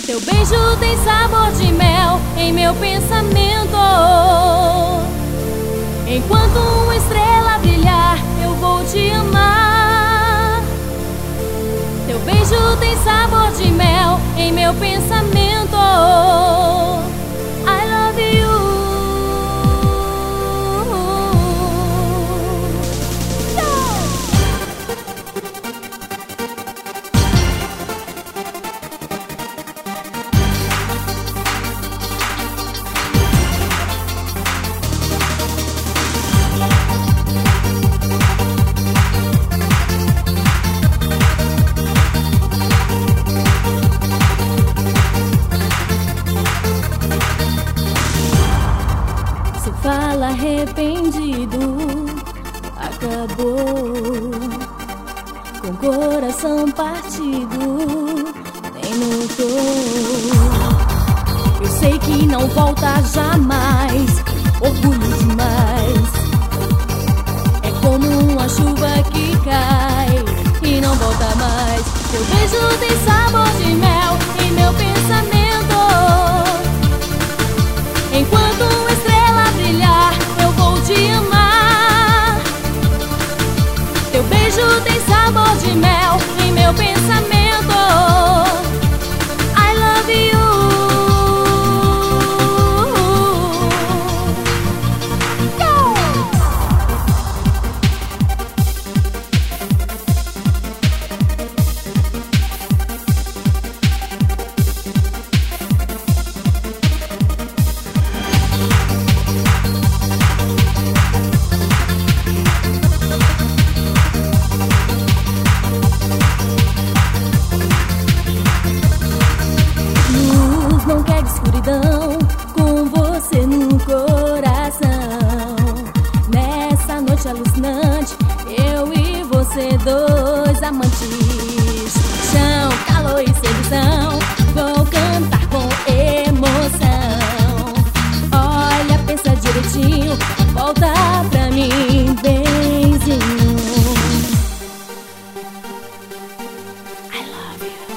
Teu beijo tem sabor de mel em meu pensamento. Enquanto uma estrela brilhar, eu vou te amar. Teu beijo tem sabor de mel em meu pensamento. I love you. Fala arrependido, acabou com o coração partido, nem notou. Eu sei que não volta jamais, orgulho demais. É como uma chuva que cai e não volta mais. Teu beijo tem sabor de mel em meu pensamento. Enquanto uma estrela brilhar, eu vou te amar. Teu beijo tem sabor de mel em meu pensamento. I love you. Com você no coração, nessa noite alucinante, eu e você, dois amantes. Chão, calor e sedução, vou cantar com emoção. Olha, pensa direitinho, volta pra mim, benzinho. I love you.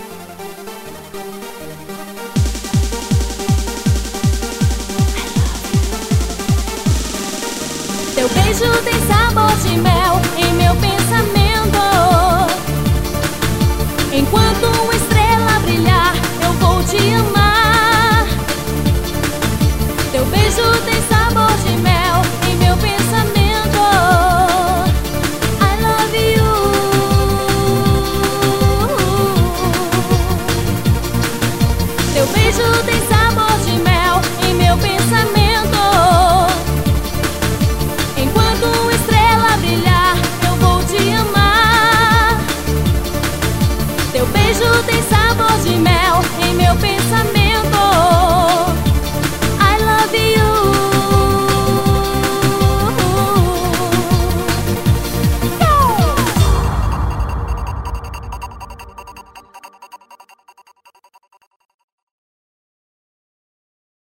Teu beijo tem sabor de mel